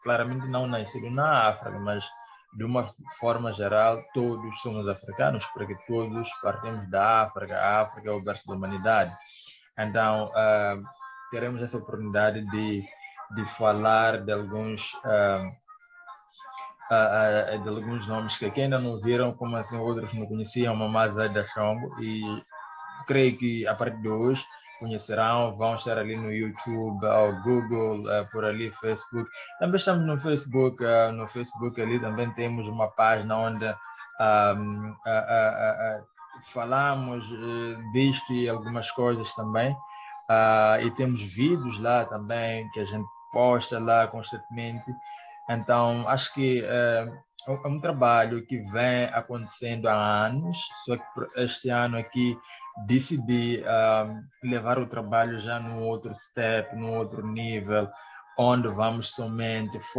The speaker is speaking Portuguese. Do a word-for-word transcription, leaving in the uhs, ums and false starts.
claramente não nasceram na África, mas de uma forma geral, todos somos africanos, porque todos partimos da África. A África é o berço da humanidade. Então, uh, teremos essa oportunidade de, de falar de alguns, uh, uh, uh, de alguns nomes que aqui ainda não viram, como assim outros não conheciam, Mamasa da Chongo, e creio que a partir de hoje conhecerão, vão estar ali no YouTube, ao Google, uh, por ali, Facebook. Também estamos no Facebook, uh, no Facebook ali também temos uma página onde um, uh, uh, uh, falamos uh, disto e algumas coisas também. Uh, e temos vídeos lá também que a gente posta lá constantemente. Então, acho que uh, é um trabalho que vem acontecendo há anos, só que este ano aqui decidi uh, levar o trabalho já num outro step, num outro nível, onde vamos somente